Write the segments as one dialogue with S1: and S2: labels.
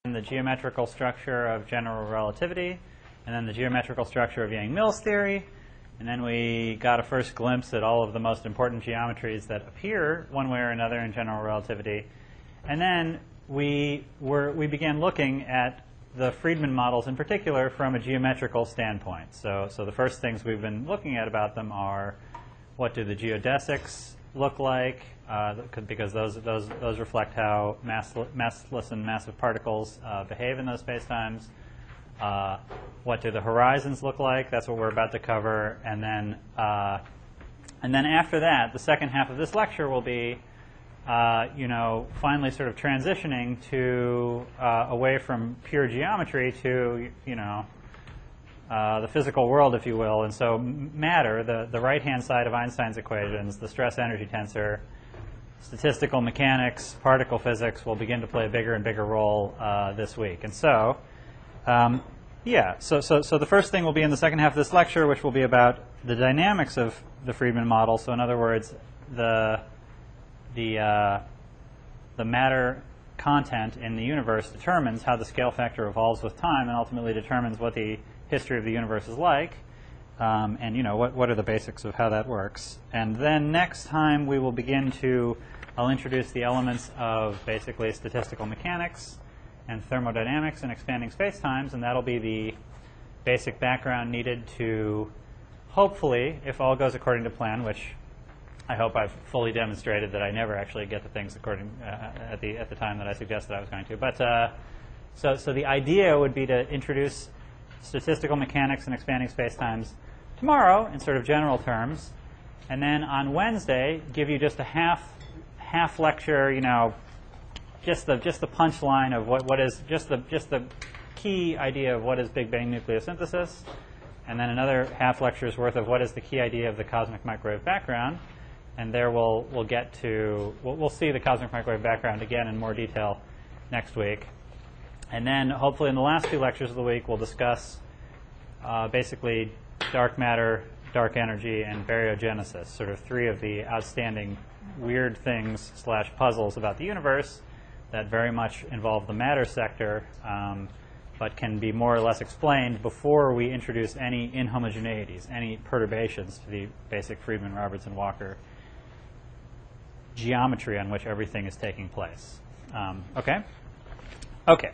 S1: the geometrical structure of general relativity, and then the geometrical structure of Yang-Mills theory. And then we got a first glimpse at all of the most important geometries that appear one way or another in general relativity. And then we began looking at the Friedmann models in particular from a geometrical standpoint. So the first things we've been looking at about them are, what do the geodesics look like? Because those reflect how massless and massive particles behave in those spacetimes. What do the horizons look like? That's what we're about to cover. And then after that, the second half of this lecture will be, finally sort of transitioning to away from pure geometry to, the physical world, if you will. And so matter, the right-hand side of Einstein's equations, the stress-energy tensor, statistical mechanics, particle physics will begin to play a bigger and bigger role this week. And so, so the first thing will be in the second half of this lecture, which will be about the dynamics of the Friedmann model. So in other words, the matter content in the universe determines how the scale factor evolves with time and ultimately determines what the history of the universe is like, and what are the basics of how that works. And then next time we will begin to, I'll introduce the elements of basically statistical mechanics and thermodynamics and expanding spacetimes, and that'll be the basic background needed to hopefully, if all goes according to plan, which I hope I've fully demonstrated that I never actually get the things according at the time that I suggested I was going to. But so the idea would be to introduce statistical mechanics and expanding spacetimes tomorrow in sort of general terms, and then on Wednesday give you just a half lecture, just the punchline of what is just the key idea of what is Big Bang nucleosynthesis, and then another half lecture's worth of what is the key idea of the cosmic microwave background. And there we'll see the cosmic microwave background again in more detail next week. And then hopefully in the last two lectures of the week we'll discuss basically dark matter, dark energy, and baryogenesis, sort of three of the outstanding weird things / puzzles about the universe that very much involve the matter sector, but can be more or less explained before we introduce any inhomogeneities, any perturbations to the basic Friedmann-Robertson-Walker geometry on which everything is taking place. Okay.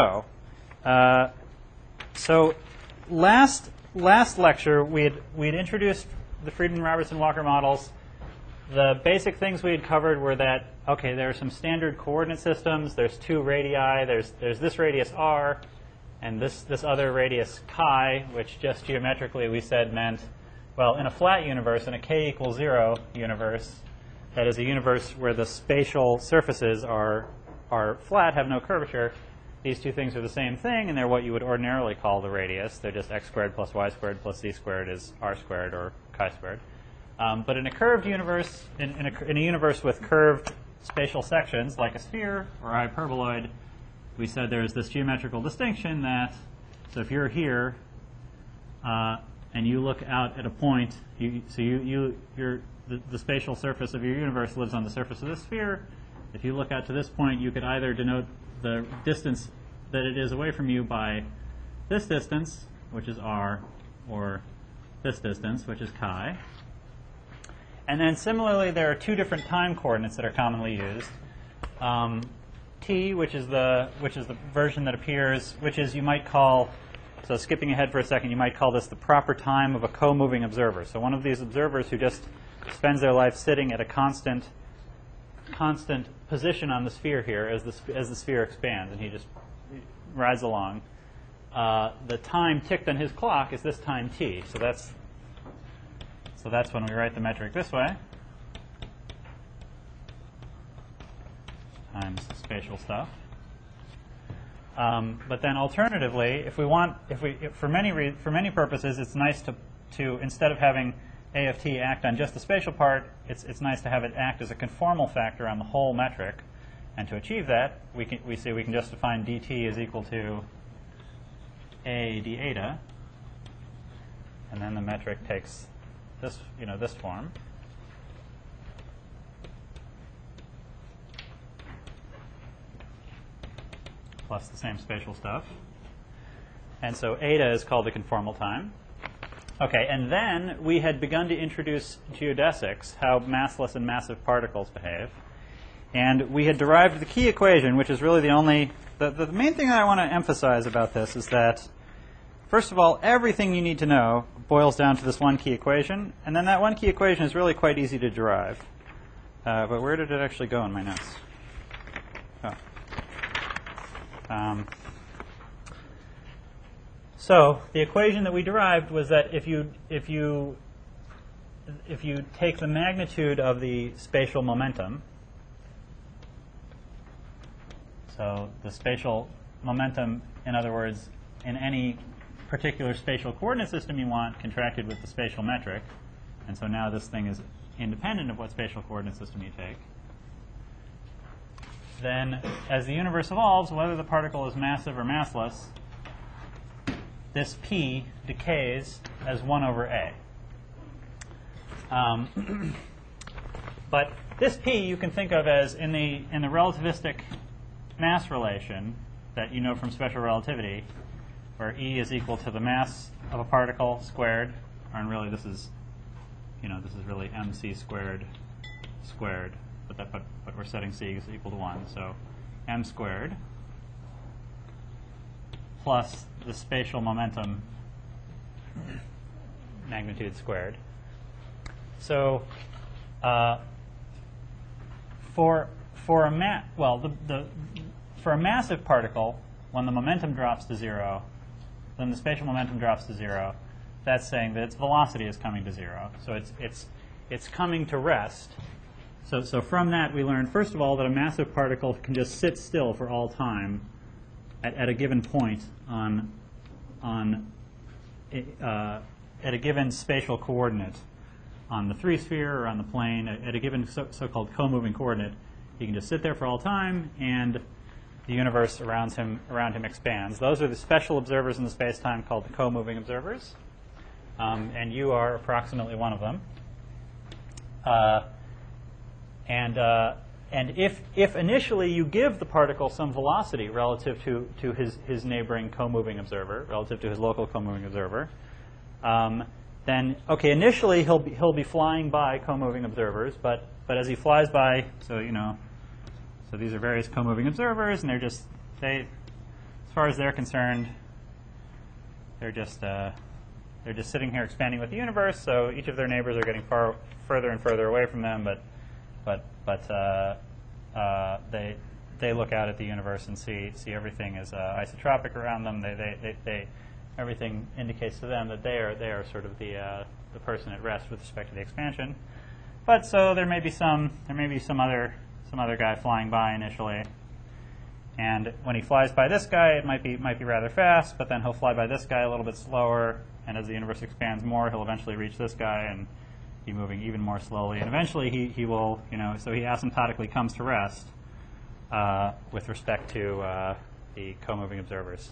S1: So last lecture we'd introduced the Friedmann-Robertson-Walker models. The basic things we had covered were that there are some standard coordinate systems. There's two radii. There's this radius r, and this other radius chi, which just geometrically we said meant, well, in a flat universe, in a k equals 0 universe, that is a universe where the spatial surfaces are flat, have no curvature, these two things are the same thing, and they're what you would ordinarily call the radius. They're just x squared plus y squared plus z squared is r squared or chi squared. But in a curved universe, in a universe with curved spatial sections, like a sphere or a hyperboloid, we said there's this geometrical distinction that, so if you're here and you look out at a point, the spatial surface of your universe lives on the surface of this sphere. If you look out to this point, you could either denote the distance that it is away from you by this distance, which is r, or this distance, which is chi. And then similarly, there are two different time coordinates that are commonly used. T, which is the version that appears, which is, you might call, so skipping ahead for a second, you might call this the proper time of a co-moving observer. So one of these observers who just spends their life sitting at a constant position on the sphere here as the sphere expands, and he just rides along. The time ticked on his clock is this time t. So that's when we write the metric this way, times spatial stuff. But then alternatively, for many purposes, it's nice to instead of having a of t act on just the spatial part, it's nice to have it act as a conformal factor on the whole metric. And to achieve that, we can just define dt is equal to a d eta, and then the metric takes this form. plus the same spatial stuff. And so eta is called the conformal time. Okay, and then we had begun to introduce geodesics, how massless and massive particles behave. And we had derived the key equation, which is really the only... The main thing that I want to emphasize about this is that, first of all, everything you need to know boils down to this one key equation. And then that one key equation is really quite easy to derive. But where did it actually go in my notes? Oh. So the equation that we derived was that if you take the magnitude of the spatial momentum, so the spatial momentum, in other words, in any particular spatial coordinate system you want, contracted with the spatial metric, and so now this thing is independent of what spatial coordinate system you take, then as the universe evolves, whether the particle is massive or massless, this P decays as 1 over A. But this P you can think of as in the relativistic mass relation that you know from special relativity, where E is equal to the mass of a particle squared, and really this is really mc squared, but we're setting c is equal to 1, so m squared plus the spatial momentum magnitude squared. So for a massive particle, when the momentum drops to 0, then the spatial momentum drops to 0. That's saying that its velocity is coming to 0. So it's coming to rest. So from that we learned, first of all, that a massive particle can just sit still for all time at a given point at a given spatial coordinate on the 3-sphere or on the plane, at a given so-called co-moving coordinate. He can just sit there for all time, and the universe around him expands. Those are the special observers in the space-time called the co-moving observers, and you are approximately one of them. And if initially you give the particle some velocity relative to his neighboring co-moving observer, relative to his local co-moving observer, then initially he'll be flying by co-moving observers, but as he flies by, so these are various co-moving observers, and as far as they're concerned, they're just sitting here expanding with the universe. So each of their neighbors are getting further and further away from them, but they look out at the universe and see everything is isotropic around them. Everything indicates to them that they are sort of the person at rest with respect to the expansion. But so there may be some other guy flying by initially, and when he flies by this guy, it might be rather fast. But then he'll fly by this guy a little bit slower, and as the universe expands more, he'll eventually reach this guy and be moving even more slowly. And eventually he will, so he asymptotically comes to rest with respect to the co-moving observers.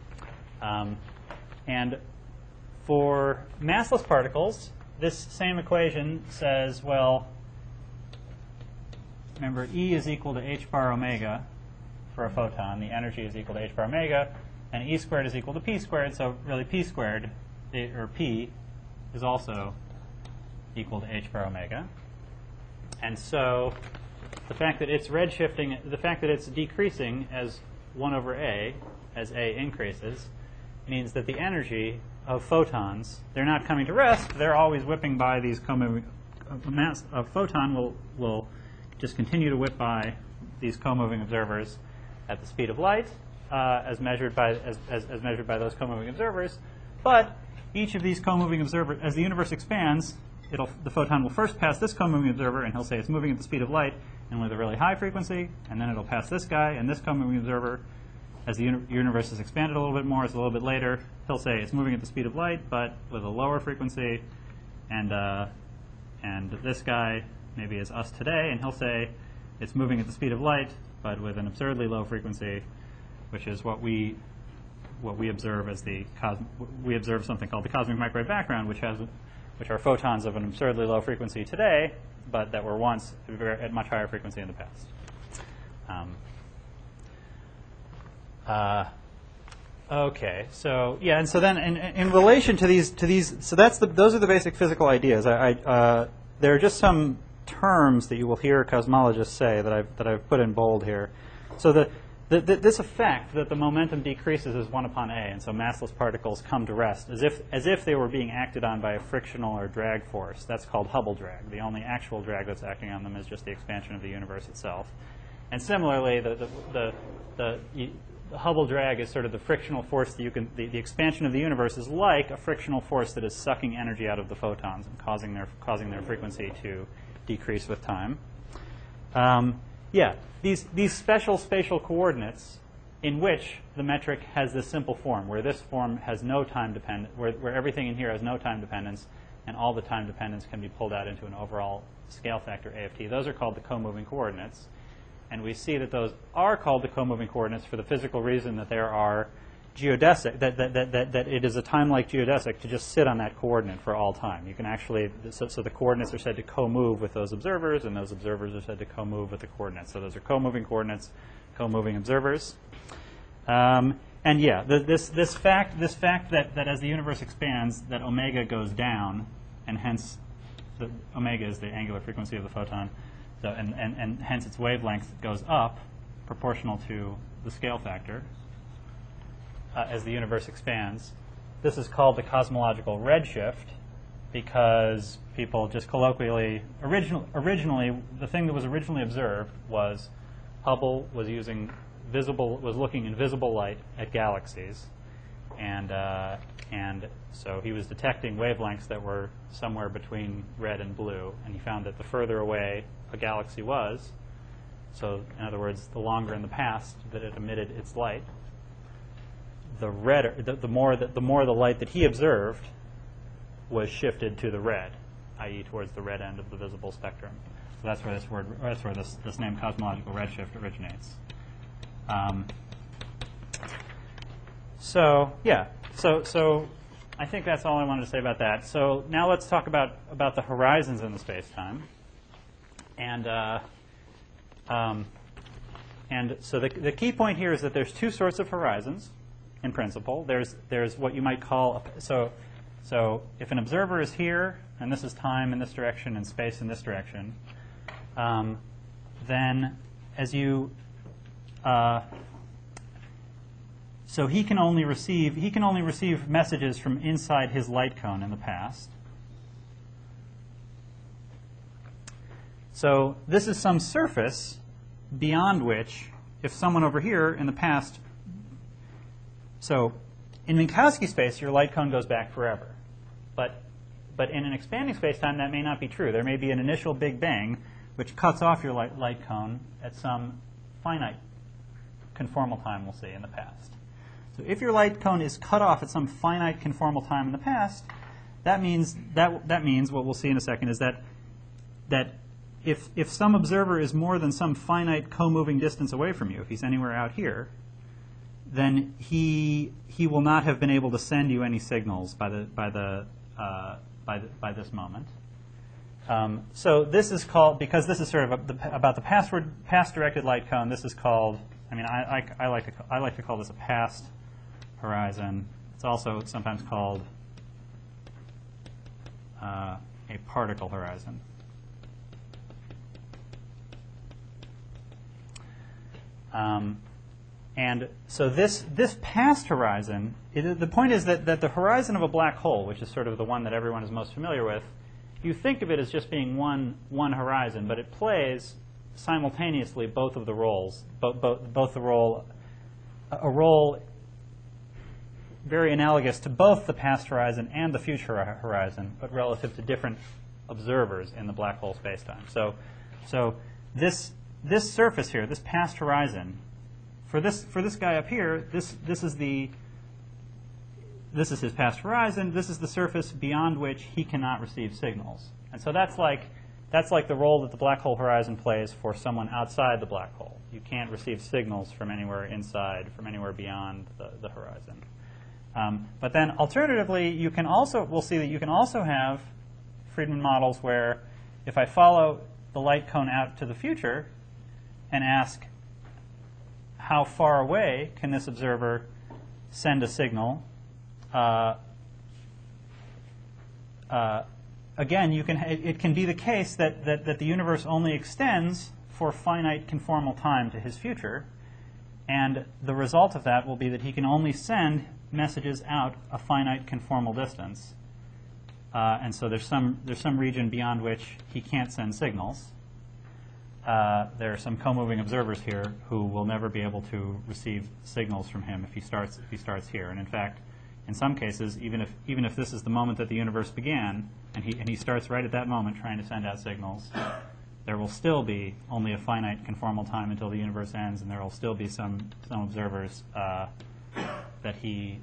S1: And for massless particles, this same equation says, well, remember, E is equal to h bar omega for a photon. The energy is equal to h bar omega, and E squared is equal to p squared. So really, p squared, or p, is also equal to h bar omega. And so the fact that it's redshifting, the fact that it's decreasing as 1 over a, as a increases, means that the energy of photons, they're not coming to rest. They're always whipping by these co-moving. A photon will just continue to whip by these co-moving observers at the speed of light, as measured by those co-moving observers. But each of these co-moving observers, as the universe expands, the photon will first pass this co-moving observer, and he'll say it's moving at the speed of light and with a really high frequency, and then it'll pass this guy and this co-moving observer. As the universe has expanded a little bit more, it's a little bit later, he'll say it's moving at the speed of light, but with a lower frequency, and this guy maybe is us today, and he'll say it's moving at the speed of light, but with an absurdly low frequency, which is what we observe as we observe something called the cosmic microwave background, which are photons of an absurdly low frequency today, but that were once at much higher frequency in the past. Okay, so yeah, and so then in relation to these, so those are the basic physical ideas. There are just some terms that you will hear cosmologists say that I've put in bold here. So this effect that the momentum decreases is 1 upon a, and so massless particles come to rest as if they were being acted on by a frictional or drag force. That's called Hubble drag. The only actual drag that's acting on them is just the expansion of the universe itself. And similarly, the Hubble drag is sort of the frictional force that the expansion of the universe is like a frictional force that is sucking energy out of the photons and causing their frequency to decrease with time. These special spatial coordinates in which the metric has this simple form, where this form has no time dependence, where everything in here has no time dependence, and all the time dependence can be pulled out into an overall scale factor AFT. Those are called the co-moving coordinates. And we see that those are called the co-moving coordinates for the physical reason that there are geodesic, that it is a time-like geodesic to just sit on that coordinate for all time. You can actually, so the coordinates are said to co-move with those observers, and those observers are said to co-move with the coordinates. So those are co-moving coordinates, co-moving observers. And yeah, this fact that as the universe expands, that omega goes down, and hence the omega is the angular frequency of the photon, so, and hence its wavelength goes up proportional to the scale factor as the universe expands. This is called the cosmological redshift because people just colloquially, originally, the thing that was originally observed was Hubble was looking in visible light at galaxies, and so he was detecting wavelengths that were somewhere between red and blue, and he found that the further away a galaxy was, so in other words, the longer in the past that it emitted its light, the more the light that he observed was shifted to the red, i.e., towards the red end of the visible spectrum. So that's where this name cosmological redshift originates. So I think that's all I wanted to say about that. So now let's talk about the horizons in the space-time. And so the key point here is that there's two sorts of horizons in principle. There's what you might call so if an observer is here, and this is time in this direction and space in this direction, then as you so he can only receive messages from inside his light cone in the past. So this is some surface beyond which, if someone over here in the past, so in Minkowski space, your light cone goes back forever. But in an expanding space-time, that may not be true. There may be an initial Big Bang which cuts off your light cone at some finite conformal time, we'll see, in the past. So if your light cone is cut off at some finite conformal time in the past, that means what we'll see in a second is that if some observer is more than some finite co-moving distance away from you, if he's anywhere out here, then he will not have been able to send you any signals by this moment. So this is called, because this is sort of about the past-directed light cone. This is called, I mean, I like to call this a past horizon. It's also sometimes called a particle horizon. And so this past horizon, the point is that the horizon of a black hole, which is sort of the one that everyone is most familiar with, you think of it as just being one horizon, but it plays simultaneously both of the roles, both the role, a role very analogous to both the past horizon and the future horizon, but relative to different observers in the black hole spacetime. So this surface here, this past horizon, for this guy up here, this is his past horizon. This is the surface beyond which he cannot receive signals. And so that's like the role that the black hole horizon plays for someone outside the black hole. You can't receive signals from anywhere inside, from anywhere beyond the horizon. But then alternatively, we'll see that you can also have Friedman models where if I follow the light cone out to the future and ask how far away can this observer send a signal? Again, it can be the case that the universe only extends for finite conformal time to his future, and the result of that will be that he can only send messages out a finite conformal distance, and so there's some region beyond which he can't send signals. There are some co-moving observers here who will never be able to receive signals from him if he starts here, and in fact, in some cases, even if this is the moment that the universe began, and he starts right at that moment trying to send out signals, there will still be only a finite conformal time until the universe ends, and there will still be some observers that he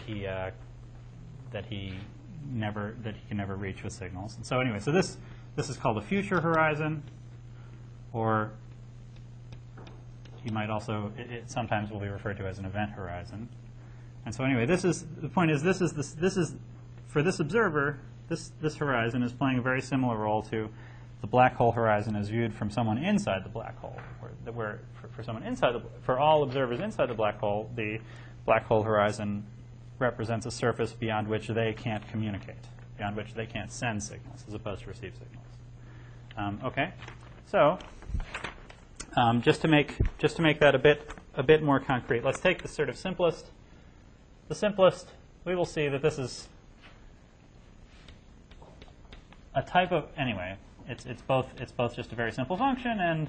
S1: can never reach with signals. And so anyway, so this is called a future horizon, or you might also it sometimes will be referred to as an event horizon. And so anyway, the point is this is for this observer, this horizon is playing a very similar role to the black hole horizon as viewed from someone inside the black hole. Where for someone for all observers inside the black hole horizon represents a surface beyond which they can't communicate, beyond which they can't send signals as opposed to receive signals. Okay, so just to make that a bit more concrete, let's take the sort of simplest. The simplest, we will see that this is a type of, anyway, it's both just a very simple function and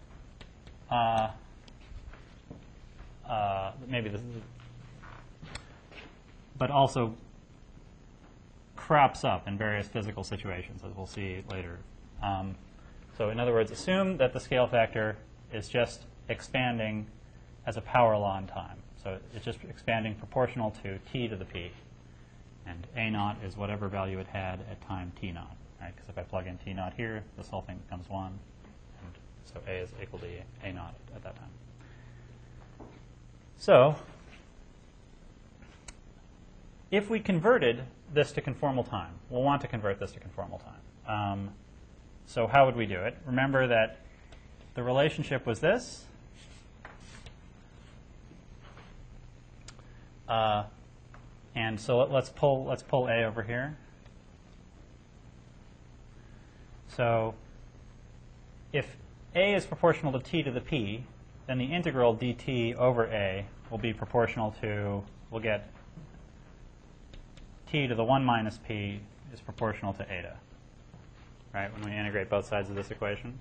S1: maybe this is, but also crops up in various physical situations, as we'll see later. So in other words, assume that the scale factor is just expanding as a power law in time. So it's just expanding proportional to t to the p. And a naught is whatever value it had at time t naught, right? Because if I plug in t naught here, this whole thing becomes 1. And so a is equal to a naught at that time. So if we converted this to conformal time, we'll want to convert this to conformal time. So how would we do it? Remember that the relationship was this. And so let's pull a over here. So if a is proportional to t to the p, then the integral dt over a will be proportional to, we'll get t to the 1 minus p is proportional to eta, right, when we integrate both sides of this equation.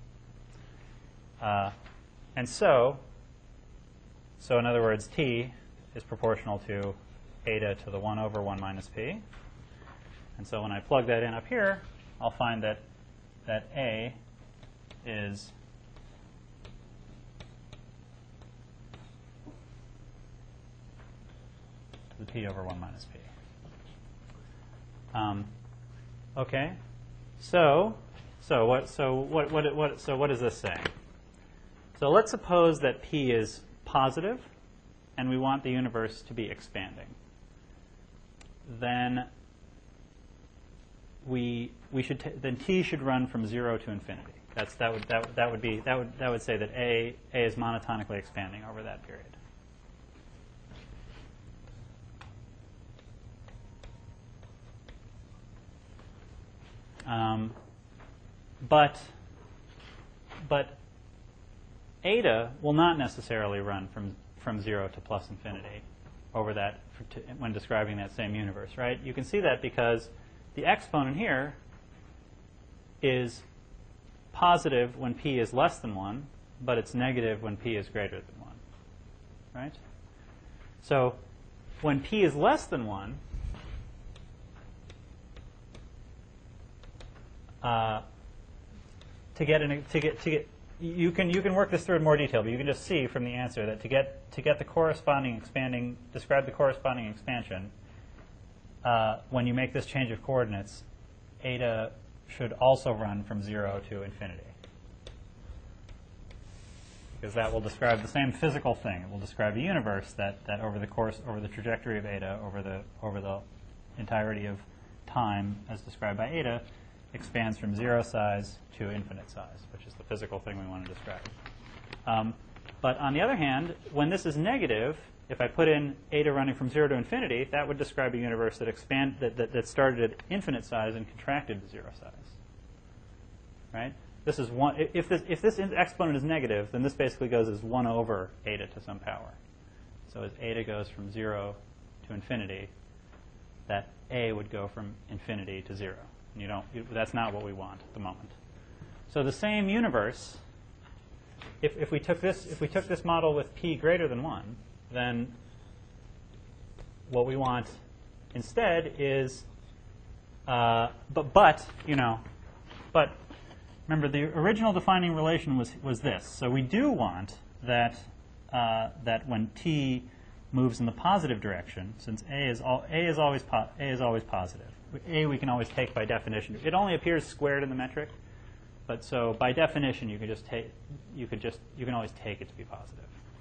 S1: And so in other words, t is proportional to eta to the 1 over 1 minus p. And so when I plug that in up here, I'll find that a is to the p over 1 minus p. Okay, so what is this saying? So let's suppose that p is positive, and we want the universe to be expanding. Then then t should run from 0 to infinity. That would say that a is monotonically expanding over that period. But eta will not necessarily run from 0 to plus infinity over that when describing that same universe, right? You can see that because the exponent here is positive when p is less than 1, but it's negative when p is greater than 1, right? So when p is less than 1, you can work this through in more detail, but you can just see from the answer that to get the corresponding describe the corresponding expansion, when you make this change of coordinates, eta should also run from 0 to infinity, because that will describe the same physical thing. It will describe a universe that over the trajectory of eta, over the entirety of time as described by eta, expands from 0 size to infinite size, which is the physical thing we want to describe. But on the other hand, when this is negative, if I put in eta running from 0 to infinity, that would describe a universe that started at infinite size and contracted to 0 size. Right? This is one. If this exponent is negative, then this basically goes as 1 over eta to some power. So as eta goes from 0 to infinity, that a would go from infinity to 0. And that's not what we want at the moment. So the same universe, if we took this model with p greater than 1, then what we want instead is, but remember the original defining relation was this. So we do want that when t moves in the positive direction, since a is always positive. A we can always take by definition. It only appears squared in the metric, but so by definition you can always take it to be positive.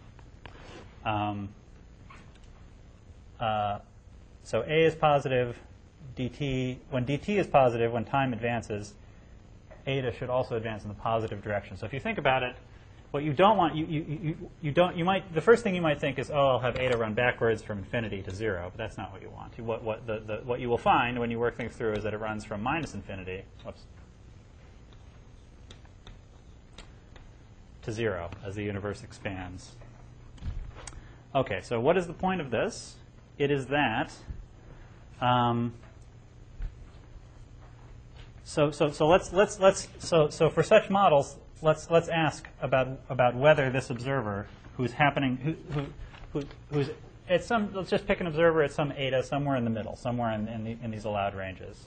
S1: So a is positive, dt. When dt is positive, when time advances, eta should also advance in the positive direction. So if you think about it, what you don't want, the first thing you might think is, oh, I'll have eta run backwards from infinity to 0, but that's not what you want. What you will find when you work things through is that it runs from minus infinity, to 0 as the universe expands. Okay, so what is the point of this? It is that so for such models, let's ask about whether this observer who's at some, let's just pick an observer at some eta somewhere in the middle, somewhere in these allowed ranges.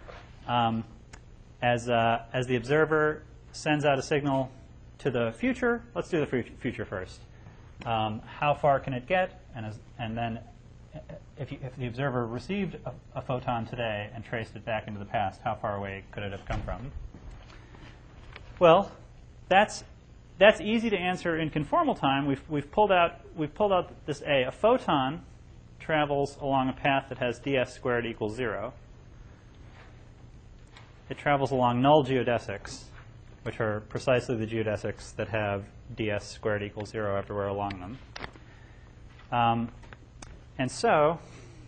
S1: As the observer sends out a signal to the future, let's do the future first. How far can it get? And then if the observer received a photon today and traced it back into the past, how far away could it have come from? Well, that's easy to answer in conformal time. We've pulled out this A. A photon travels along a path that has ds squared equals 0. It travels along null geodesics, which are precisely the geodesics that have ds squared equals 0 everywhere along them. And so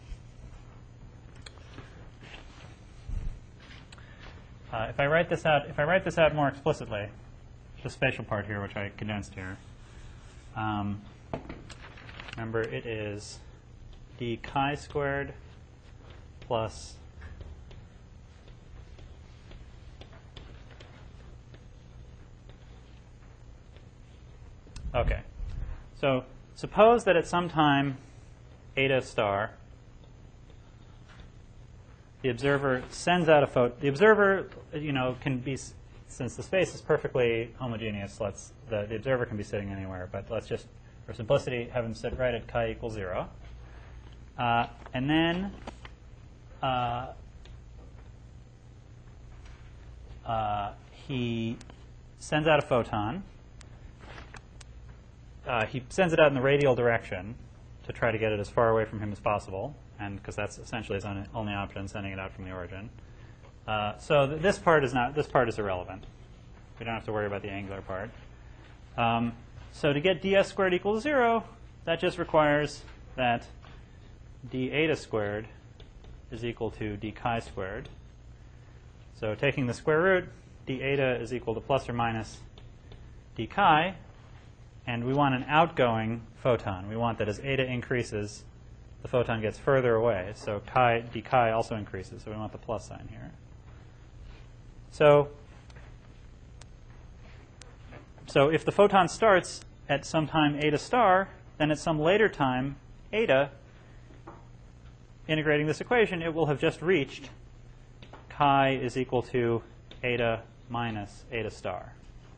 S1: if I write this out more explicitly, the spatial part here, which I condensed here, remember it is d chi squared plus okay. So suppose that at some time eta star, the observer sends out a photon. The observer, can be, since the space is perfectly homogeneous, the observer can be sitting anywhere. But let's just, for simplicity, have him sit right at chi equals 0. And then he sends out a photon. He sends it out in the radial direction to try to get it as far away from him as possible, and because that's essentially his only option, sending it out from the origin. So this part is irrelevant. We don't have to worry about the angular part. So to get ds squared equals 0, that just requires that d eta squared is equal to d chi squared. So taking the square root, d eta is equal to plus or minus d chi. And we want an outgoing photon. We want that as eta increases, the photon gets further away. So d chi also increases. So we want the plus sign here. So if the photon starts at some time eta star, then at some later time eta, integrating this equation, it will have just reached chi is equal to eta minus eta star.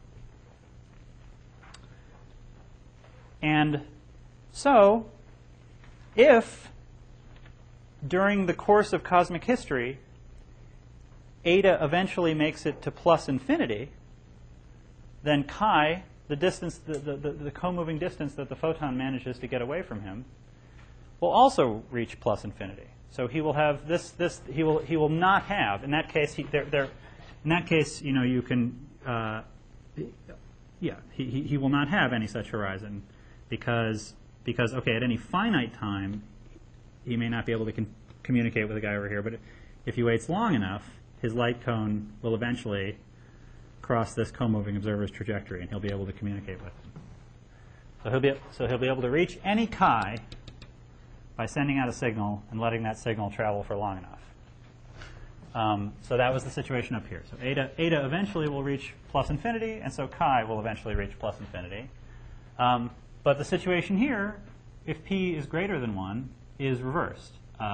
S1: And so, if during the course of cosmic history, eta eventually makes it to plus infinity, then chi, the distance, the co-moving distance that the photon manages to get away from him, will also reach plus infinity. So he will have he will not have, in that case, you can yeah, he will not have any such horizon because okay, at any finite time, he may not be able to communicate with the guy over here, but if he waits long enough, his light cone will eventually cross this co-moving observer's trajectory, and he'll be able to communicate with him. So he'll be able to reach any chi by sending out a signal and letting that signal travel for long enough. So that was the situation up here. So eta eventually will reach plus infinity, and so chi will eventually reach plus infinity. But the situation here, if p is greater than 1, is reversed.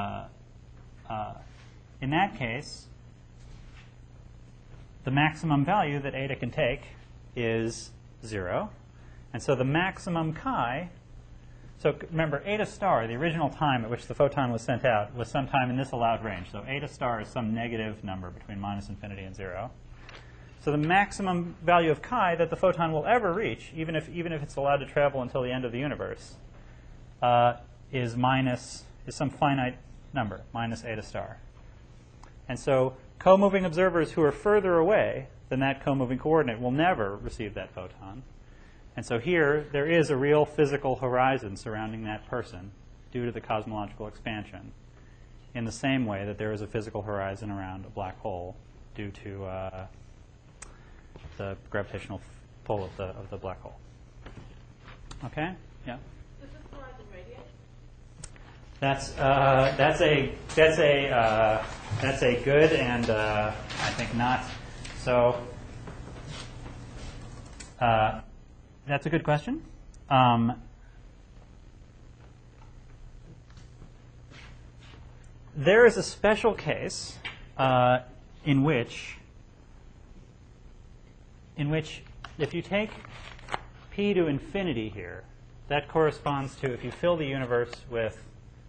S1: In that case, the maximum value that eta can take is 0. And so the maximum chi, so remember, eta star, the original time at which the photon was sent out, was sometime in this allowed range. So eta star is some negative number between minus infinity and 0. So the maximum value of chi that the photon will ever reach, even if it's allowed to travel until the end of the universe, is some finite number, minus eta star. And so co-moving observers who are further away than that co-moving coordinate will never receive that photon. And so here, there is a real physical horizon surrounding that person due to the cosmological expansion, in the same way that there is a physical horizon around a black hole due to the gravitational pull of the black hole. Okay? Yeah?
S2: Does this horizon radiate?
S1: That's a good and I think not. So that's a good question. There is a special case in which if you take p to infinity here, that corresponds to if you fill the universe with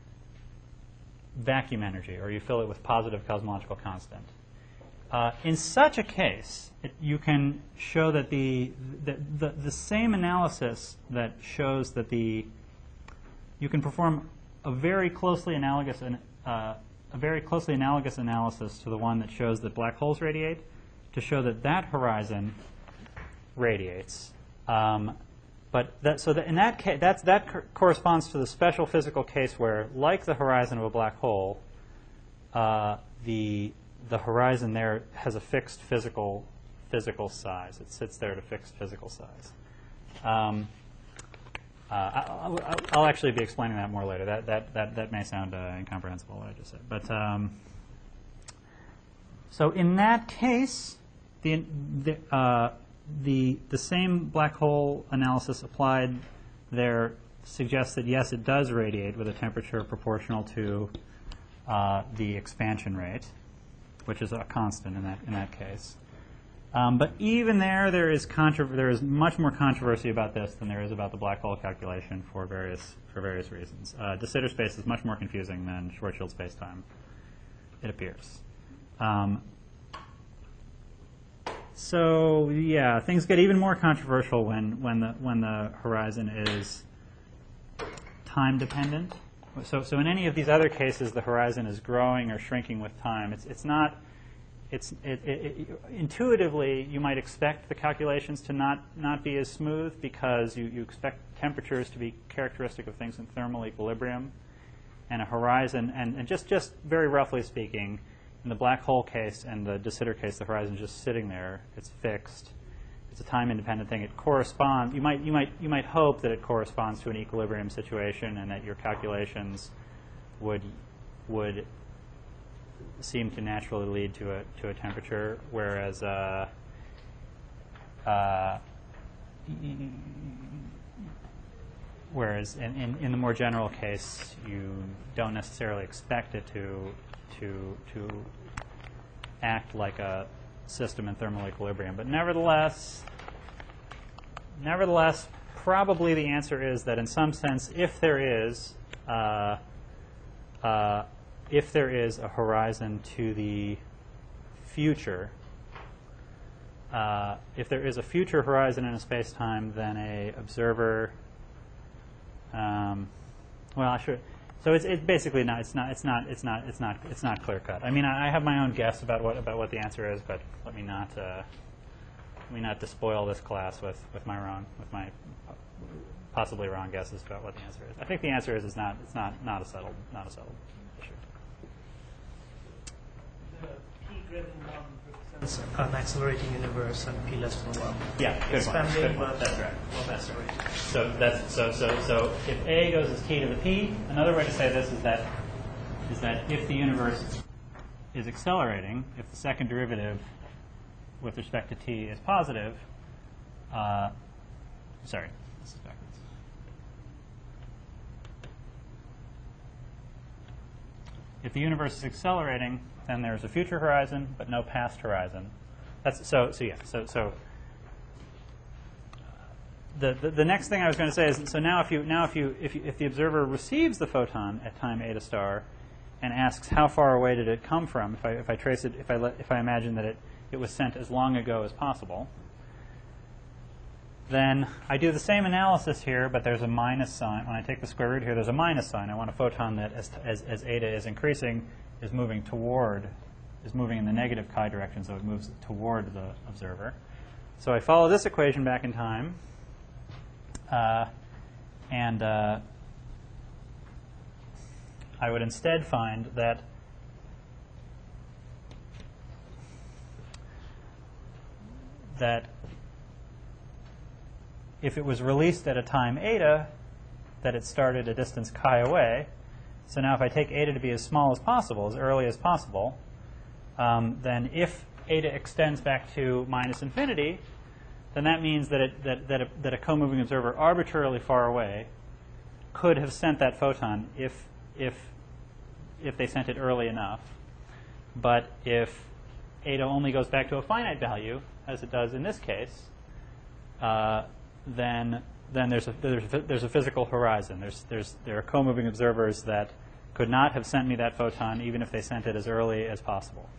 S1: vacuum energy, or you fill it with positive cosmological constant. In such a case, you can show that the same analysis that shows that you can perform a very closely analogous analysis to the one that shows that black holes radiate, to show that that horizon radiates. In that case, that corresponds to the special physical case where, like the horizon of a black hole, the horizon there has a fixed physical size. It sits there at a fixed physical size. I'll actually be explaining that more later. That may sound incomprehensible, what I just said. But so in that case, the same black hole analysis applied there suggests that yes, it does radiate with a temperature proportional to the expansion rate, which is a constant in that case. But even there is much more controversy about this than there is about the black hole calculation for various reasons. De Sitter space is much more confusing than Schwarzschild spacetime, it appears. So yeah, things get even more controversial when the horizon is time dependent. So in any of these other cases, the horizon is growing or shrinking with time. Intuitively, you might expect the calculations to not be as smooth because you expect temperatures to be characteristic of things in thermal equilibrium, and a horizon, and just very roughly speaking, in the black hole case and the De Sitter case, the horizon is just sitting there. It's fixed. It's a time-independent thing. It corresponds. You might hope that it corresponds to an equilibrium situation, and that your calculations would seem to naturally lead to a temperature, whereas in the more general case, you don't necessarily expect it to act like a system in thermal equilibrium. But nevertheless, probably the answer is that in some sense, if there is a horizon to the future, if there is a future horizon in a space-time, then a observer. Well, I should. So it's basically not. It's not clear cut. I mean, I have my own guess about what the answer is, but let me not not despoil this class with my possibly wrong guesses about what the answer is. I think the answer is it's not a settled issue.
S2: The P greater than 1 represents an accelerating universe and P less than 1.
S1: Yeah, good one. That's right. That's right. So if A goes as T to the P, another way to say this is that if the universe is accelerating, if the second derivative with respect to T is positive, sorry, this is backwards. If the universe is accelerating, then there's a future horizon, but no past horizon. That's so yeah. So the next thing I was going to say is, so now if the observer receives the photon at time eta star and asks how far away did it come from, if I trace it, if I imagine that it was sent as long ago as possible, then I do the same analysis here, but there's a minus sign. When I take the square root here, there's a minus sign. I want a photon that, as eta is increasing, is moving in the negative chi direction, so it moves toward the observer. So I follow this equation back in time, and I would instead find that if it was released at a time eta, that it started a distance chi away. So now if I take eta to be as small as possible, as early as possible, then if eta extends back to minus infinity, then that means that a co-moving observer arbitrarily far away could have sent that photon if they sent it early enough. But if eta only goes back to a finite value, as it does in this case, then there's a physical horizon. There are co-moving observers that could not have sent me that photon even if they sent it as early as possible.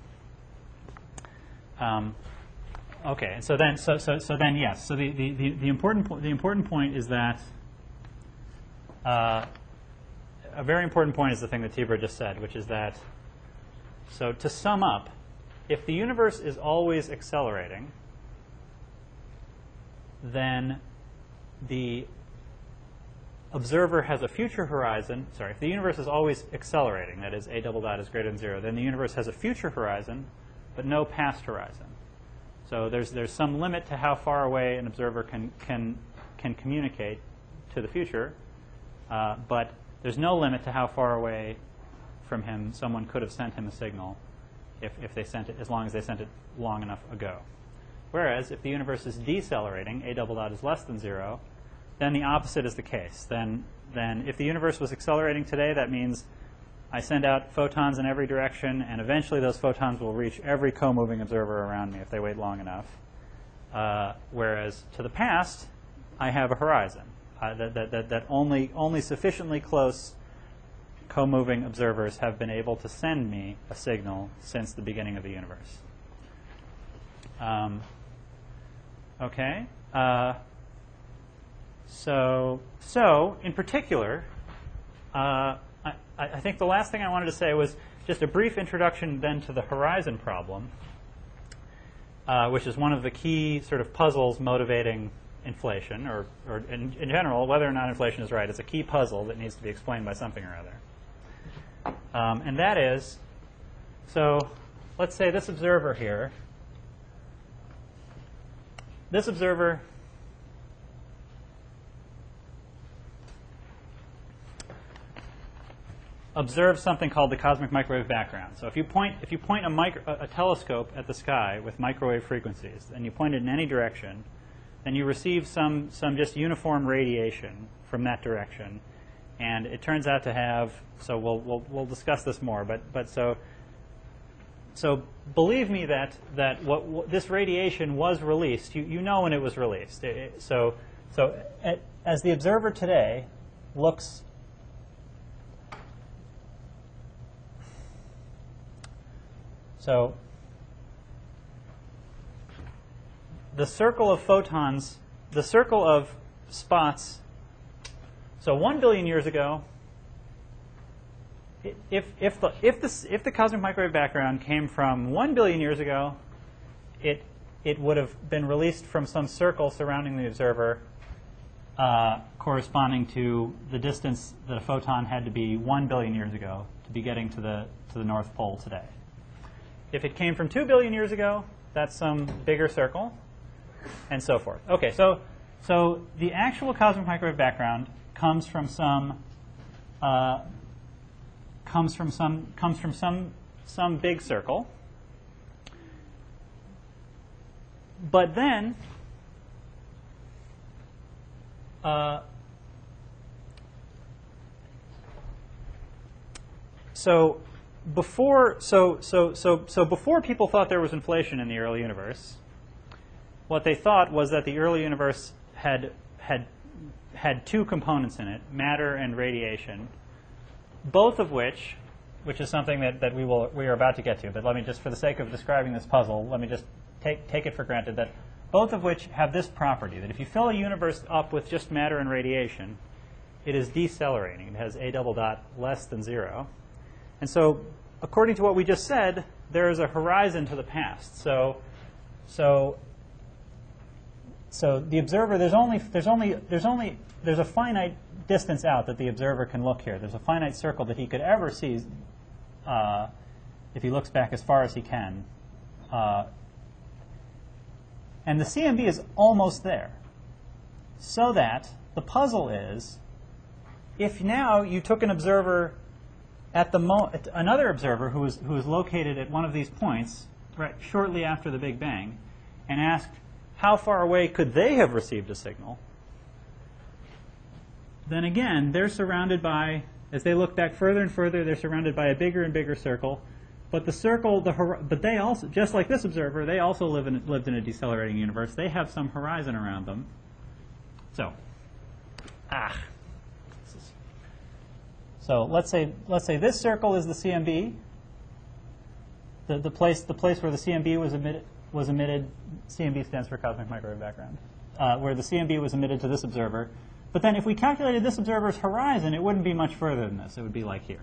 S1: Okay, and so then yes. So the important point is that a very important point is the thing that Tibor just said, which is that, so to sum up, if the universe is always accelerating, then the observer has a future horizon. Sorry, if the universe is always accelerating, that is, a double dot is greater than 0, then the universe has a future horizon, but no past horizon. So there's some limit to how far away an observer can communicate to the future, but there's no limit to how far away from him someone could have sent him a signal if they sent it, as long as they sent it long enough ago. Whereas if the universe is decelerating, a double dot is less than 0, then the opposite is the case. Then if the universe was accelerating today, that means I send out photons in every direction, and eventually those photons will reach every co-moving observer around me if they wait long enough. Whereas to the past, I have a horizon that only sufficiently close co-moving observers have been able to send me a signal since the beginning of the universe. Okay. So in particular, I think the last thing I wanted to say was just a brief introduction then to the horizon problem, which is one of the key sort of puzzles motivating inflation, or in general, whether or not inflation is right. It's a key puzzle that needs to be explained by something or other. And that is, so let's say this observer here, this observer observes something called the cosmic microwave background. So if you point a telescope at the sky with microwave frequencies, and you point it in any direction, then you receive some just uniform radiation from that direction, and it turns out to have. So we'll discuss this more, but so believe me that what this radiation was released. You know when it was released. As the observer today looks. So the circle of photons, the circle of spots, so 1 billion years ago, if the cosmic microwave background came from 1 billion years ago, it it would have been released from some circle surrounding the observer corresponding to the distance that a photon had to be 1 billion years ago to be getting to the North Pole today. If it came from 2 billion years ago, that's some bigger circle, and so forth. Okay, so the actual cosmic microwave background comes from some big circle, but then before people thought there was inflation in the early universe, what they thought was that the early universe had two components in it, matter and radiation, both of which is something that we are about to get to. But let me just, for the sake of describing this puzzle, let me just take it for granted that both of which have this property, that if you fill a universe up with just matter and radiation, it is decelerating. It has a double dot less than 0. And so, according to what we just said, there is a horizon to the past. So the observer, there's a finite distance out that the observer can look here. There's a finite circle that he could ever see if he looks back as far as he can. And the CMB is almost there. So that the puzzle is, if now you took an observer at another observer who was located at one of these points right shortly after the Big Bang, and asked how far away could they have received a signal, then again they're surrounded by, as they look back further and further, they're surrounded by a bigger and bigger circle. But the circle, but they also, just like this observer, they also lived in a decelerating universe. They have some horizon around them. So, so let's say this circle is the CMB. The place where the CMB was emitted. CMB stands for cosmic microwave background. Where the CMB was emitted to this observer. But then if we calculated this observer's horizon, it wouldn't be much further than this. It would be like here.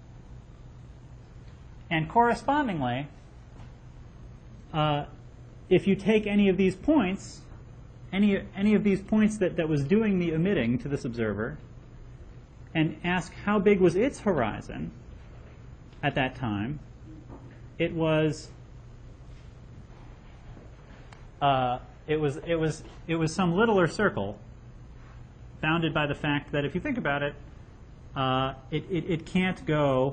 S1: And correspondingly, if you take any of these points, any of these points that was doing the emitting to this observer, and ask how big was its horizon at that time, it was some littler circle, bounded by the fact that if you think about it, it can't go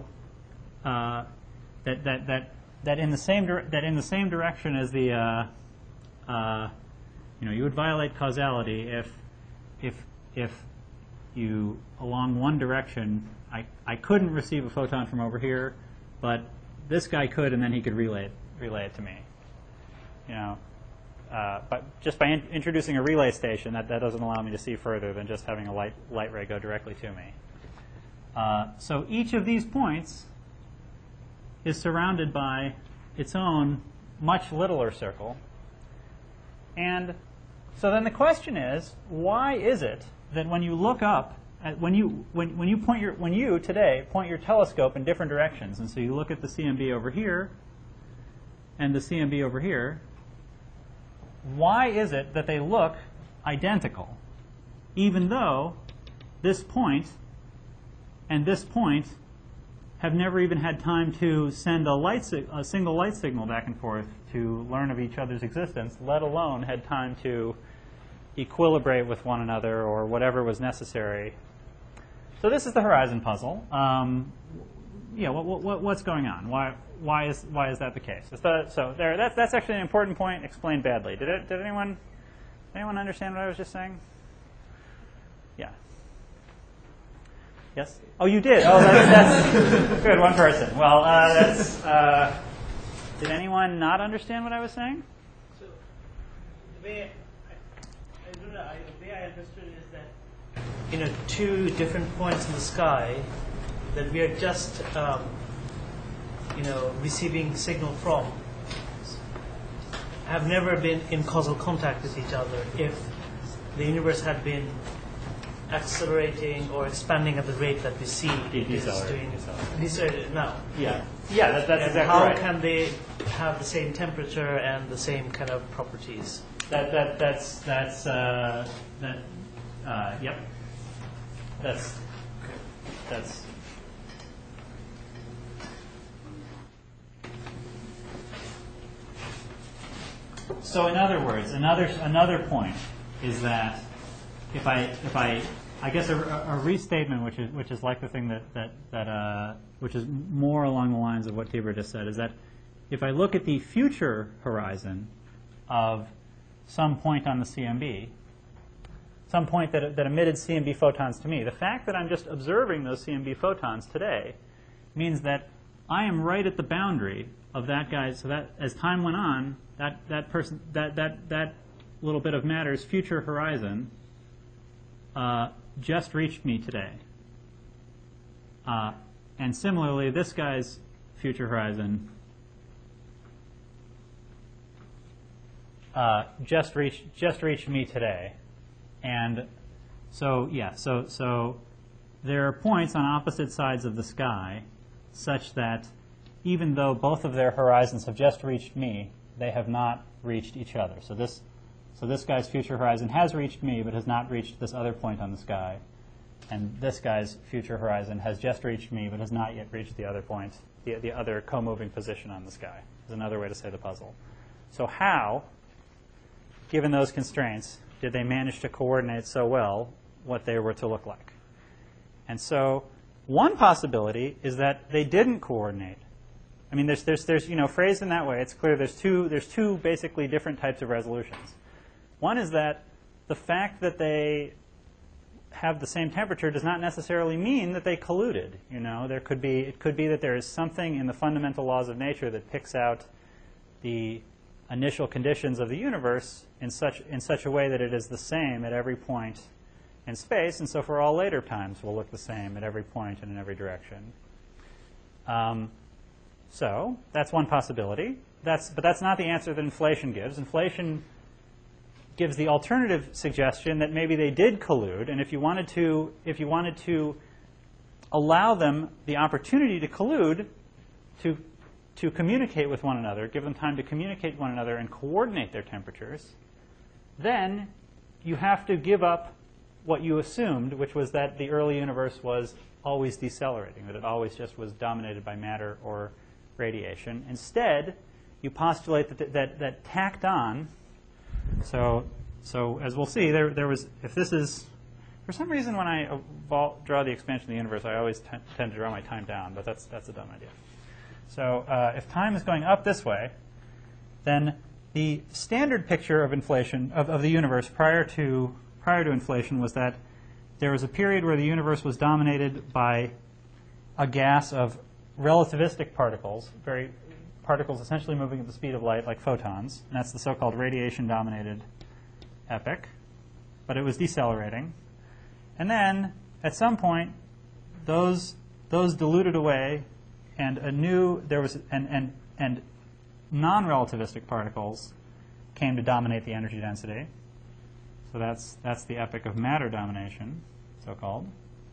S1: that in the same direction as the you would violate causality if you along one direction I couldn't receive a photon from over here, but this guy could, and then he could relay it to me. But just by introducing a relay station, that doesn't allow me to see further than just having a light ray go directly to me. So each of these points is surrounded by its own much littler circle. And so then the question is, why is it that when you look up, when you today point your telescope in different directions, and so you look at the CMB over here and the CMB over here, why is it that they look identical, even though this point and this point have never even had time to send a single light signal back and forth to learn of each other's existence, let alone had time to equilibrate with one another or whatever was necessary. So this is the horizon puzzle. What's going on? Why is that the case? That's actually an important point explained badly. Did anyone understand what I was just saying? Yeah. Yes? Oh, you did. Oh, that's good. One person. Well, did anyone not understand what I was saying?
S2: So the way I understood is that two different points in the sky that we are just receiving signal from have never been in causal contact with each other. If the universe had been accelerating or expanding at the rate that we see it is doing decelerating now.
S1: Yeah, that's
S2: And
S1: exactly
S2: how
S1: right.
S2: can they have the same temperature and the same kind of properties?
S1: Yep. That's. So in other words, another point is that if I guess a restatement which is like the thing that which is more along the lines of what Tibor just said, is that if I look at the future horizon of some point on the CMB, some point that emitted CMB photons to me, the fact that I'm just observing those CMB photons today means that I am right at the boundary of that guy. So that as time went on, that little bit of matter's future horizon just reached me today. And similarly, this guy's future horizon just reached me today. And so, yeah, so there are points on opposite sides of the sky such that even though both of their horizons have just reached me, they have not reached each other. So this guy's future horizon has reached me, but has not reached this other point on the sky. And this guy's future horizon has just reached me, but has not yet reached the other point, the other co-moving position on the sky, is another way to say the puzzle. So how, given those constraints, did they manage to coordinate so well what they were to look like? And so one possibility is that they didn't coordinate. I mean, there's phrased in that way, it's clear there's two basically different types of resolutions. One is that the fact that they have the same temperature does not necessarily mean that they colluded. It could be that there is something in the fundamental laws of nature that picks out the initial conditions of the universe in such a way that it is the same at every point in space, and so for all later times will look the same at every point and in every direction. So that's one possibility. But that's not the answer that inflation gives. Inflation gives the alternative suggestion that maybe they did collude, and if you wanted to allow them the opportunity to collude, to communicate with one another, give them time to communicate with one another and coordinate their temperatures, then you have to give up what you assumed, which was that the early universe was always decelerating, that it always just was dominated by matter or radiation. Instead, you postulate that tacked on. So as we'll see, there was, if this is, for some reason when I draw the expansion of the universe, I always tend to draw my time down, but that's a dumb idea. So if time is going up this way, then the standard picture of inflation of the universe prior to inflation was that there was a period where the universe was dominated by a gas of relativistic particles, particles essentially moving at the speed of light, like photons. And that's the so-called radiation-dominated epoch. But it was decelerating. And then, at some point, those diluted away, and and non-relativistic particles came to dominate the energy density. So that's the epoch of matter domination, so-called.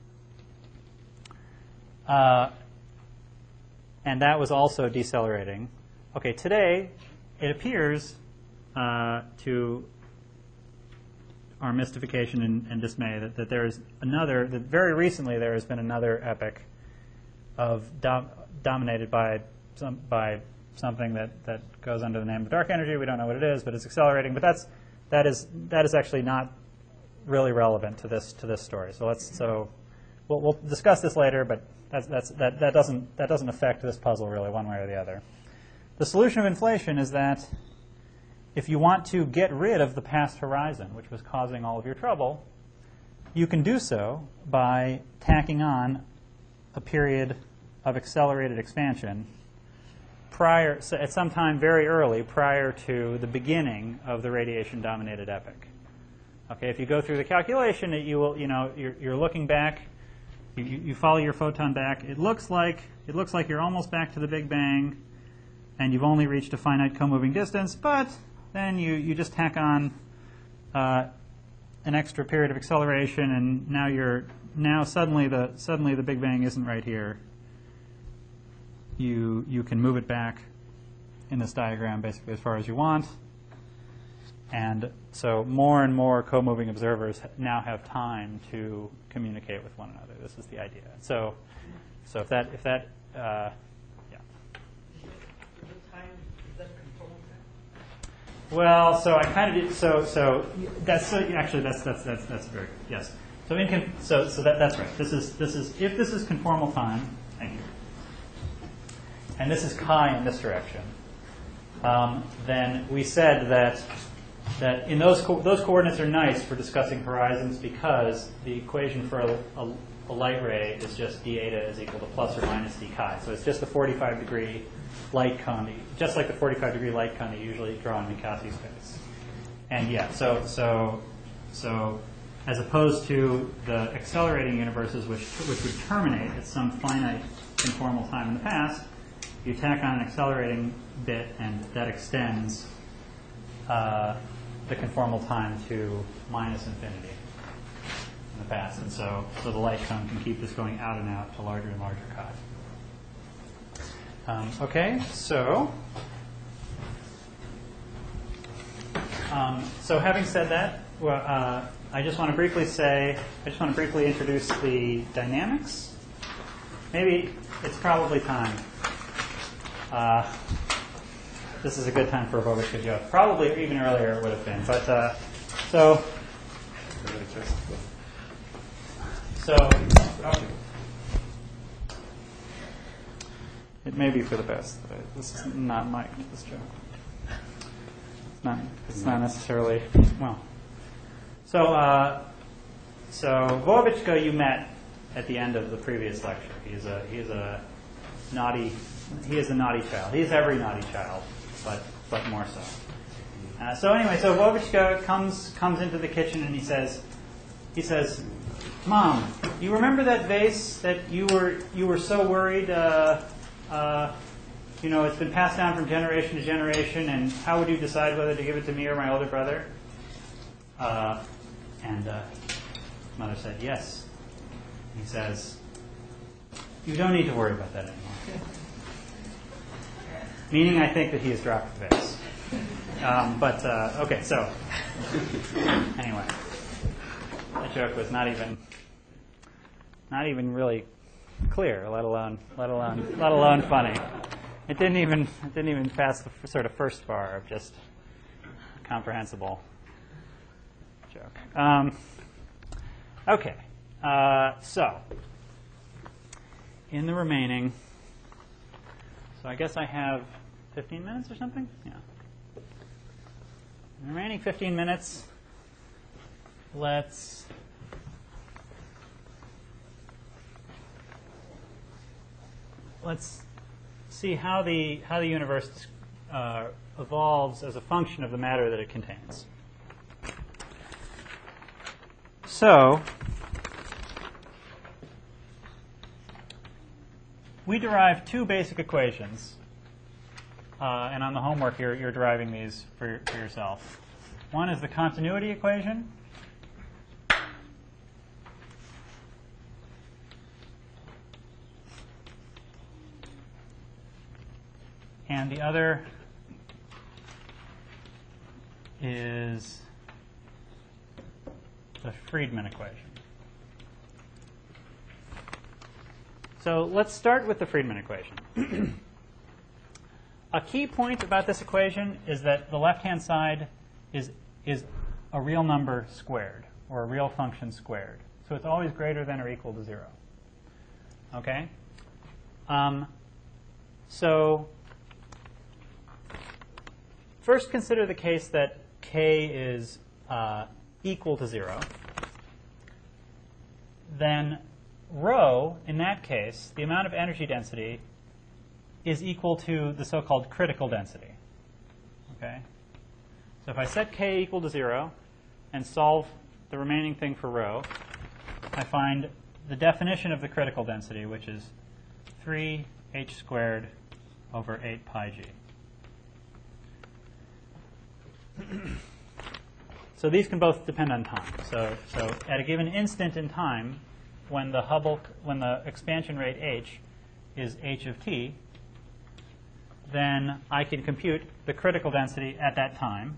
S1: And that was also decelerating. Okay, today it appears to our mystification and dismay that there is that very recently there has been another epoch of dominated by something that goes under the name of dark energy. We don't know what it is, but it's accelerating. But that is actually not really relevant to this story. So we'll discuss this later, but that doesn't affect this puzzle really one way or the other. The solution of inflation is that if you want to get rid of the past horizon, which was causing all of your trouble, you can do so by tacking on a period of accelerated expansion at some time very early prior to the beginning of the radiation-dominated epoch. Okay, if you go through the calculation, you're looking back. You follow your photon back. It looks like you're almost back to the Big Bang, and you've only reached a finite co-moving distance. But then you just tack on an extra period of acceleration, and now suddenly the Big Bang isn't right here. You can move it back in this diagram basically as far as you want. And so more and more co-moving observers now have time to communicate with one another. This is the idea. So if that yeah. Well, so I kind of did. So that's actually that's very yes. So that's right. This is if this is conformal time. Thank you. And this is chi in this direction. Then we said that in those coordinates are nice for discussing horizons because the equation for a light ray is just d eta is equal to plus or minus d chi. So it's just the 45-degree light cone, just like the 45-degree light cone that you usually draw in Minkowski space. And yeah, so as opposed to the accelerating universes which would terminate at some finite conformal time in the past, you tack on an accelerating bit and that extends the conformal time to minus infinity in the past. And so the light cone can keep this going out and out to larger and larger chi. Okay, so having said that, well, I just want to briefly introduce the dynamics. Maybe it's probably time. This is a good time for a Bobichka joke. Probably even earlier it would have been, but it may be for the best. This is not mic'd, this joke. It's not necessarily, well. So Bobichka you met at the end of the previous lecture. He is a naughty child. He is every naughty child, but more so. So anyway, so Bobichka comes into the kitchen and he says, Mom, you remember that vase that you were so worried it's been passed down from generation to generation, and how would you decide whether to give it to me or my older brother? And mother said, yes. He says, you don't need to worry about that anymore. Meaning, I think that he has dropped the vase. Okay, so anyway, that joke was not even really clear, let alone funny. It didn't even pass the sort of first bar of just comprehensible joke. Okay, so in the remaining, so I guess I have 15 minutes or something? Yeah. In the remaining 15 minutes, let's see how the universe evolves as a function of the matter that it contains. So we derive two basic equations, and on the homework you're deriving these for yourself. One is the continuity equation. And the other is the Friedmann equation. So let's start with the Friedmann equation. A key point about this equation is that the left-hand side is a real number squared, or a real function squared. So it's always greater than or equal to 0. Okay? So first consider the case that k is equal to 0. Then rho, in that case, the amount of energy density is equal to the so-called critical density. Okay? So if I set k equal to 0 and solve the remaining thing for rho, I find the definition of the critical density, which is 3h squared over 8 pi g. So these can both depend on time. So at a given instant in time, when the expansion rate h is h of t, then I can compute the critical density at that time.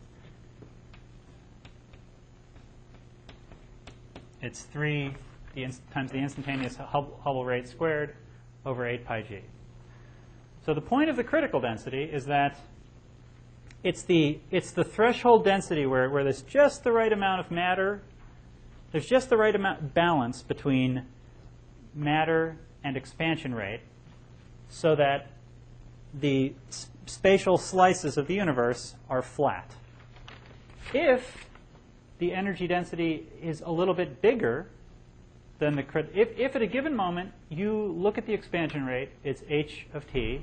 S1: It's 3 times the instantaneous Hubble rate squared over 8 pi g. So the point of the critical density is that it's the threshold density where there's just the right amount of matter, there's just the right amount balance between matter and expansion rate, so that the spatial slices of the universe are flat. If the energy density is a little bit bigger than if at a given moment you look at the expansion rate, it's h of t,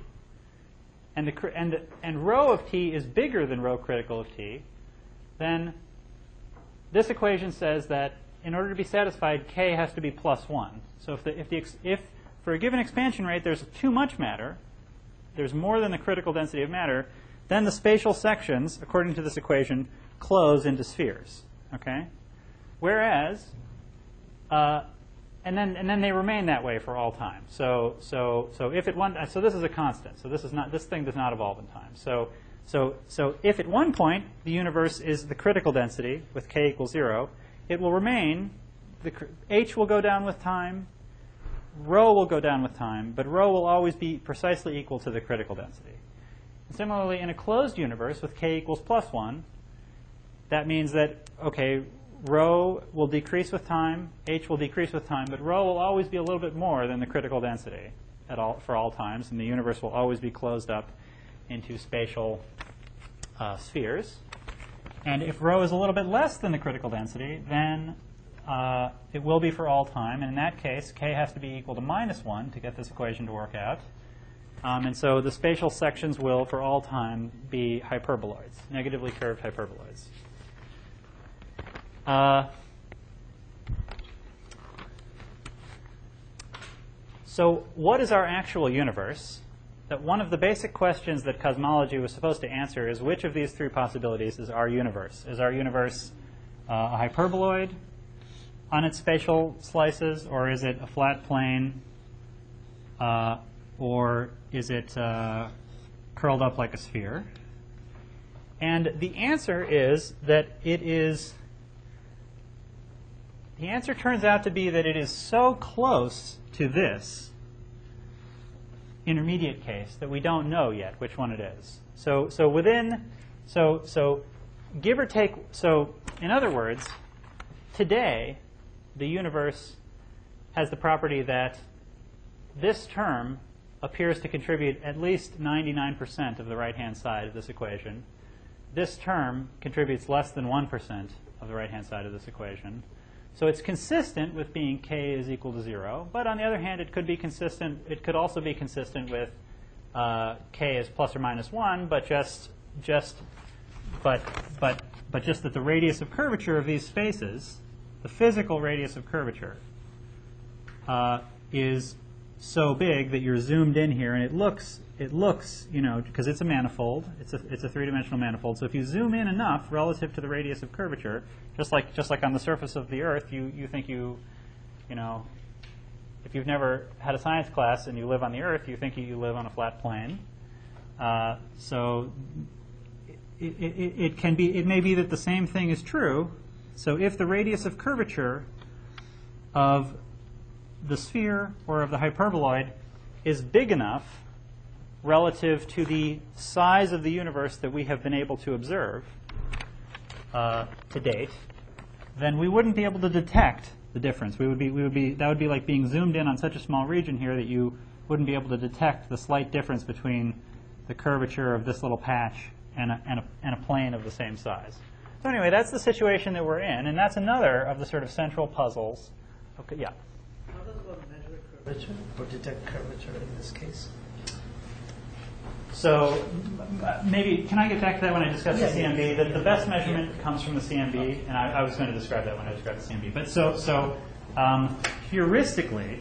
S1: and rho of t is bigger than rho critical of t, then this equation says that in order to be satisfied, k has to be plus 1. So if for a given expansion rate there's too much matter, there's more than the critical density of matter, then the spatial sections, according to this equation, close into spheres. Okay? Whereas, and then they remain that way for all time. So if at one, so this is a constant. So this thing does not evolve in time. So if at one point the universe is the critical density with k equals 0, it will remain. H will go down with time. Rho will go down with time, but rho will always be precisely equal to the critical density. And similarly, in a closed universe with k equals plus 1, that means that, okay, rho will decrease with time, h will decrease with time, but rho will always be a little bit more than the critical density for all times, and the universe will always be closed up into spatial spheres. And if rho is a little bit less than the critical density, then it will be for all time. And in that case, k has to be equal to minus 1 to get this equation to work out. And so the spatial sections will, for all time, be hyperboloids, negatively curved hyperboloids. So what is our actual universe? That one of the basic questions that cosmology was supposed to answer is which of these three possibilities is our universe? Is our universe a hyperboloid on its spatial slices, or is it a flat plane, or is it curled up like a sphere? And the answer is that it is, the answer turns out to be that it is so close to this intermediate case that we don't know yet which one it is. So give or take, so in other words, today the universe has the property that this term appears to contribute at least 99% of the right-hand side of this equation. This term contributes less than 1% of the right-hand side of this equation. So it's consistent with being k is equal to 0. But on the other hand, it could be consistent. It could also be consistent with k is plus or minus 1, but just that the radius of curvature of these spaces, the physical radius of curvature, is so big that you're zoomed in here, and it looks, you know, because it's a manifold, it's a three-dimensional manifold. So if you zoom in enough relative to the radius of curvature, just like on the surface of the Earth, you think you know, if you've never had a science class and you live on the Earth, you think you live on a flat plane. So it may be that the same thing is true. So if the radius of curvature of the sphere or of the hyperboloid is big enough relative to the size of the universe that we have been able to observe to date, then we wouldn't be able to detect the difference. That would be like being zoomed in on such a small region here that you wouldn't be able to detect the slight difference between the curvature of this little patch and a plane of the same size. So anyway, that's the situation that we're in, and that's another of the sort of central puzzles. Okay, yeah.
S2: How does one measure curvature or detect curvature in this case?
S1: So maybe, can I get back to that when I discuss the CMB? The best measurement comes from the CMB, and I was going to describe that when I described the CMB. But so heuristically,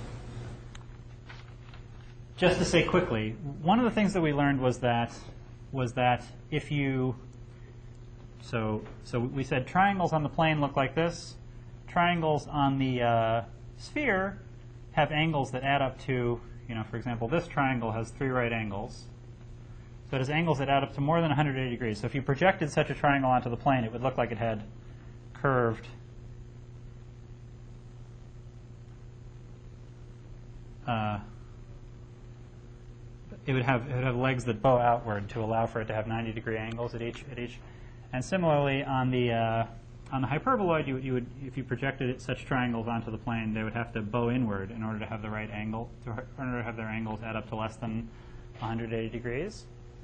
S1: just to say quickly, one of the things that we learned was that was that if you, so we said triangles on the plane look like this. Triangles on the sphere have angles that add up to, for example, this triangle has 3 right angles. So it has angles that add up to more than 180 degrees. So if you projected such a triangle onto the plane, it would look like it had curved it would have legs that bow outward to allow for it to have 90-degree angles at each. And similarly, on the hyperboloid, you would, if you projected such triangles onto the plane, they would have to bow inward in order to have the right angle, in order to have their angles add up to less than 180 degrees.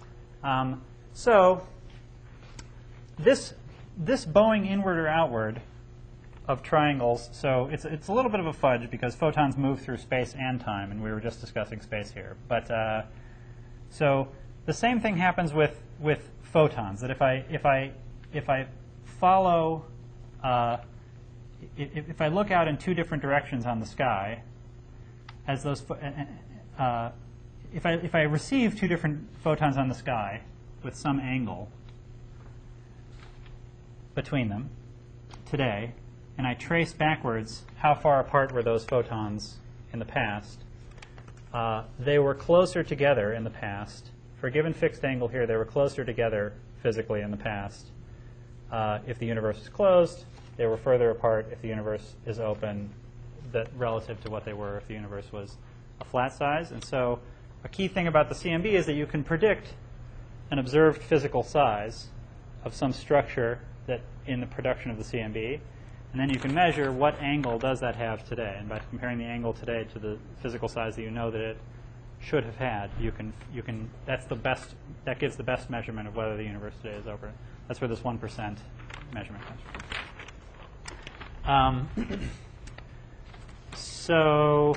S1: So this bowing inward or outward of triangles, so it's a little bit of a fudge because photons move through space and time, and we were just discussing space here. But so the same thing happens with photons. That if I follow, if I look out in 2 different directions on the sky, as those, if I receive 2 different photons on the sky with some angle between them today, and I trace backwards how far apart were those photons in the past, they were closer together in the past. For a given fixed angle here, they were closer together physically in the past. If the universe is closed, they were further apart if the universe is open, relative to what they were if the universe was a flat size. And so a key thing about the CMB is that you can predict an observed physical size of some structure that in the production of the CMB. And then you can measure what angle does that have today. And by comparing the angle today to the physical size that you know that it should have had, that gives the best measurement of whether the universe today is open. That's where this 1% measurement comes from. So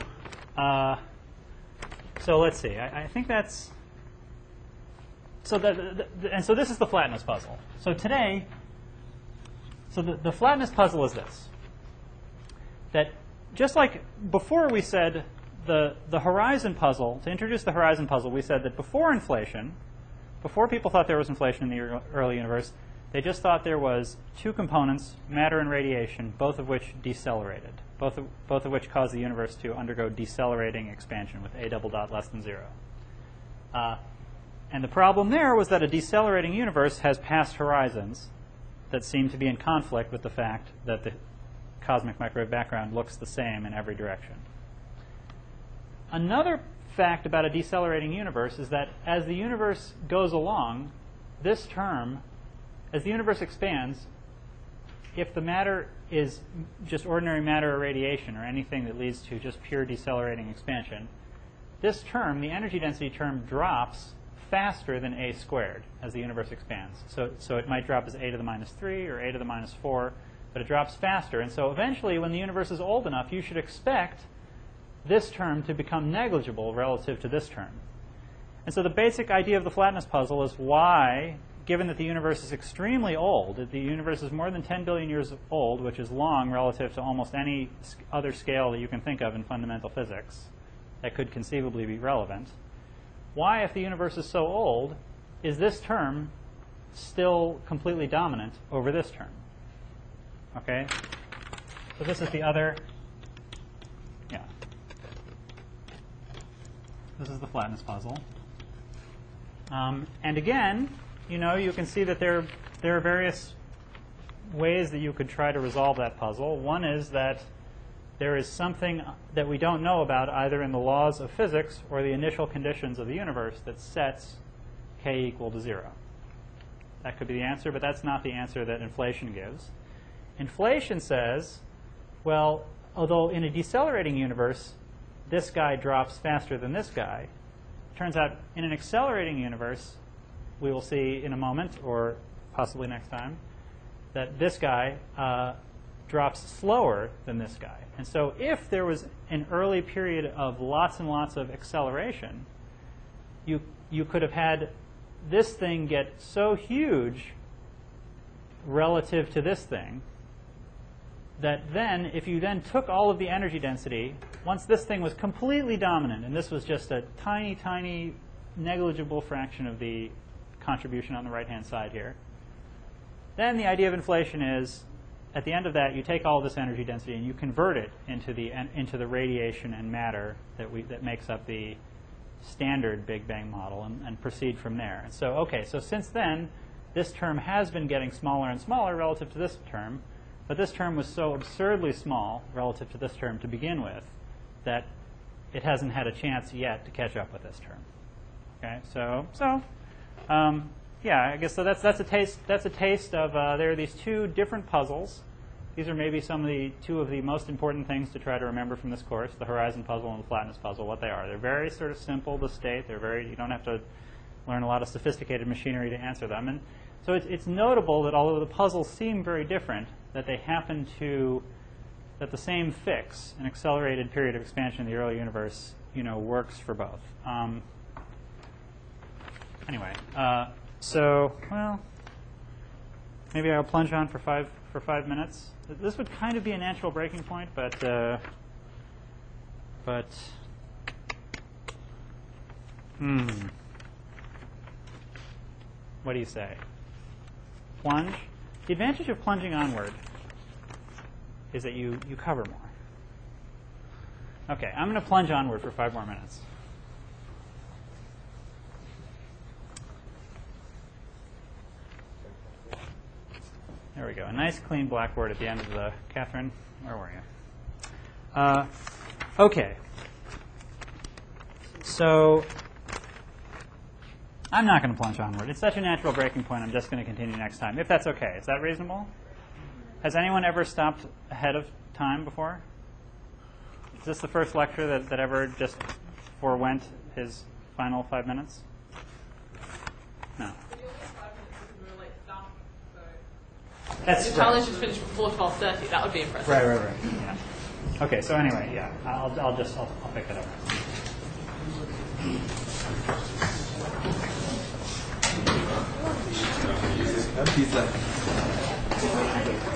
S1: let's see. I think that's so. And so this is the flatness puzzle. So today. So the flatness puzzle is this, that just like before we said the horizon puzzle, to introduce the horizon puzzle, we said that before inflation, before people thought there was inflation in the early universe, they just thought there was 2 components, matter and radiation, both of which decelerated, both of which caused the universe to undergo decelerating expansion with a double dot less than 0. And the problem there was that a decelerating universe has past horizons that seem to be in conflict with the fact that the cosmic microwave background looks the same in every direction. Another fact about a decelerating universe is that as the universe goes along, this term, as the universe expands, if the matter is just ordinary matter or radiation or anything that leads to just pure decelerating expansion, this term, the energy density term, drops faster than a squared as the universe expands. So it might drop as a to the minus 3 or a to the minus 4, but it drops faster. And so eventually, when the universe is old enough, you should expect this term to become negligible relative to this term. And so the basic idea of the flatness puzzle is why, given that the universe is extremely old, that the universe is more than 10 billion years old, which is long relative to almost any other scale that you can think of in fundamental physics that could conceivably be relevant, why, if the universe is so old, is this term still completely dominant over this term? Okay? So this is the other, this is the flatness puzzle. And again, you can see that there are various ways that you could try to resolve that puzzle. One is that there is something that we don't know about either in the laws of physics or the initial conditions of the universe that sets k equal to 0. That could be the answer, but that's not the answer that inflation gives. Inflation says, well, although in a decelerating universe, this guy drops faster than this guy, it turns out in an accelerating universe, we will see in a moment, or possibly next time, that this guy drops slower than this guy. And so if there was an early period of lots and lots of acceleration, you could have had this thing get so huge relative to this thing that then, if you then took all of the energy density, once this thing was completely dominant, and this was just a tiny, tiny, negligible fraction of the contribution on the right-hand side here. Then the idea of inflation is, at the end of that, you take all this energy density and you convert it into the radiation and matter that makes up the standard Big Bang model and proceed from there. And so, okay, so since then, this term has been getting smaller and smaller relative to this term, but this term was so absurdly small relative to this term to begin with that it hasn't had a chance yet to catch up with this term. Okay, yeah, I guess so. That's a taste. That's a taste of. There are these two different puzzles. These are maybe two of the most important things to try to remember from this course: the horizon puzzle and the flatness puzzle. What they are. They're very sort of simple to state. You don't have to learn a lot of sophisticated machinery to answer them. And so it's notable that although the puzzles seem very different, that the same fix, an accelerated period of expansion in the early universe, works for both. Anyway, well, maybe I'll plunge on for 5 minutes. This would kind of be a natural breaking point, but what do you say? Plunge. The advantage of plunging onward is that you cover more. Okay, I'm going to plunge onward for 5 more minutes. There we go. A nice clean blackboard at the end of the... Catherine, where were you? Okay. So I'm not going to plunge onward. It's such a natural breaking point, I'm just going to continue next time, if that's okay. Is that reasonable? Has anyone ever stopped ahead of time before? Is this the first lecture that ever just forewent his final 5 minutes? No. That's
S3: the challenge is finished before 12:30. That would be impressive.
S1: Right. Yeah. Okay. So anyway, yeah, I'll pick it up.